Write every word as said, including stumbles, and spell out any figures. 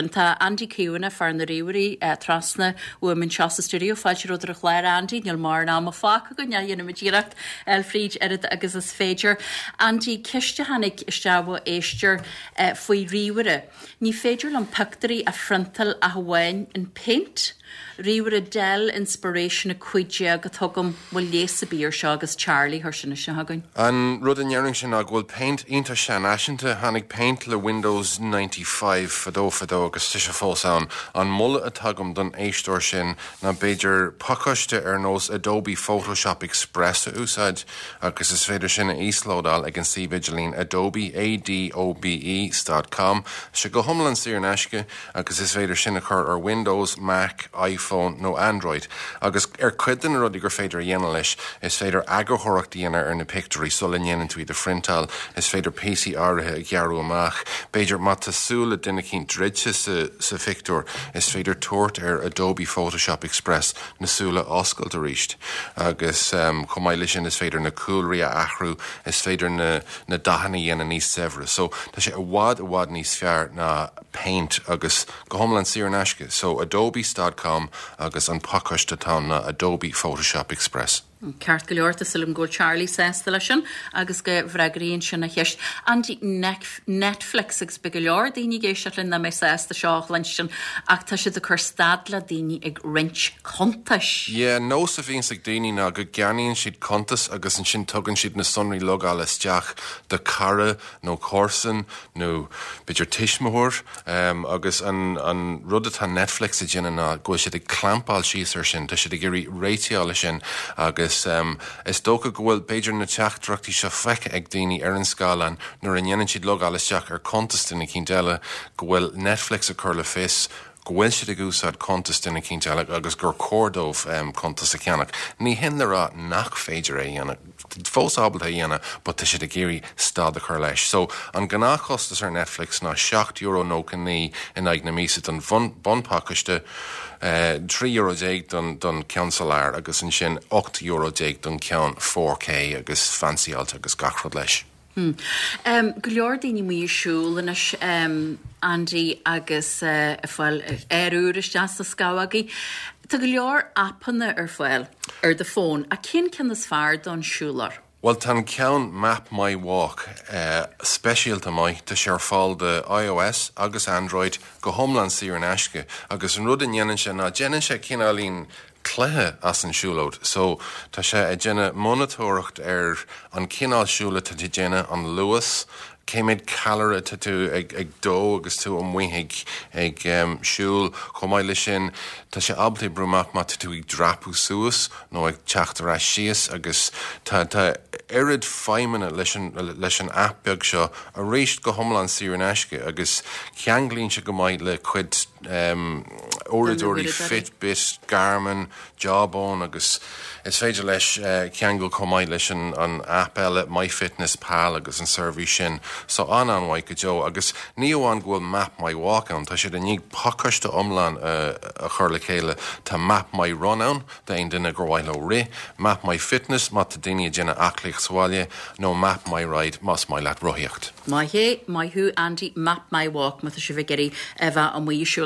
sin tá Andy Ciúna far na riúí trasna Women Chasa Studio fáilte ruidir a chléir Andy níl mar ná a fáca go ne dhéanam díirecht Elfríd erid agus is féidir. Andy ceiste hanig isteabh éisteir faoi riúire. Ní féidir an pictarí a frontal a bhhain in paint. Riúir a del inspiration a cuiide go thugam bhfuil léasa bíor seo agus Charlie thir sinna se hagann. An rud an dhearing sin a ghfuil paint ínta sean aisinta hanig paint le Windows ninety-five fadó fadó agus tuise fós an an mulla a tagam don éistóir sin na beidir pacaiste ar nós Adobe Photoshop Express a úsáid agus is féidir sin a íslódal ag an si vigilín Adobe A D O B E dot com se go thomlan sír an eisce agus is féidir sin a chur ar Windows, Mac, iPhone nó Android agus ar cuidan a rudí gur féidir dhéana leis is féidir agurthireacht dhéana ar na picturí sola dhéanaan tú iad a frintal is féidir P C áirithe a ghearú amach beidir má tasúla duine cinn dridse sa, sa fictor is féidir tuairt ar Adobe Photoshop Express nasúla oscailt a ríist agus um, comáile sin is féidir na coolrí a achrú is féidir na, na dahanna dhéana níos sevra so tá sé a bhád a bhád níos fear na paint agus go thomlan sír an eisce so adobe dot com agus an pacaiste tá na Adobe Photoshop Express. Ceart go leorta sulm go Charlie sésta lei sin agus go bhreagaíonn sin na cheist. Andy Netflix ag be go leor daoine géisteach na mé sésta seach lein sin ach tá siad a chur stadla daoine ag rint contas. Yeah, nó sa bhíon ag daoine ná go geaníonn siad contas agus an sin tugann siad na sonraí logáil isteach de cara nó córsan nó beidir tiismthúir um, agus an, an rud atá Netflix a dhéanana ná go siad ag clampáil síos ar sin tá siad ag gurí réiteála sin agus Is, um, is dócha gohfuil beidir na teachdrachtí seo feice ag daoine ar an scálan nuair a dhéanann siad logáil isteach ar contest ina cíndéile gohfuil Netflix a chur le fís gohfuil siad ag úsáid contest ina cíndéile agus gur cordómh um, contest a ceannach. Ní hinará nach féidir é dhéana fós ábal a dhéana, but tá siad a géirí stad a chur leis. So an gná costas ar Netflix ná seacht euro nó ní in ag na mísa don bonpacaiste Uh, three euro déag don, don cean salár agus an sin eight euro déag don cean four K agus fanciálta agus gachrod leis. Hmm. Um, go leor daoine míosúil inis um, Andy agus uh, fáil éirúris deas a scáagaí. Tá go leor appanna ar fáil ar de fón a cin cin is fearr don siúlar. Well, tan ceann Map My Walk uh, speisialta mai tá sé ar fáil de iOS agus Android go thomlan sír an eisce agus an rud an dhéanann sé ná déanann sé cinálín cléthe as an siúlóid. So tá sé a déanana monitóireacht ar an cinál siúla tá déanana an luas céimiid calara tá tú ag, ag dó agus tú an muigh ag um, siúl chomáile sin tá sé ablaí brumach má tú ag drapú suas nó ag teachtar a síos agus tá tá irid feimena leis an app beag seo a réist go thomlan sír an eisce agus ceanglíonn se go mbeidh le cuid um, óradúirí Fitbit, Garmin, Jawbone agus is féidir leis uh, ceangol comáid leis an, an app eile MyFitnessPal agus an service sin so an anhaid go Joe agus ní amháin go bhfuil Map My Walk an tá siad a níag pacaiste omlan uh, a chur le chéile tá Map My Run an de aon duine gur bhhail ó ré Map My Fitness má tá daine déanana aclaigh sáile nó Map My Ride más mai leat roiíocht. Má hé, má hu Andy Map My Walk má tá si bheith geirí a bheith an mhuiisiú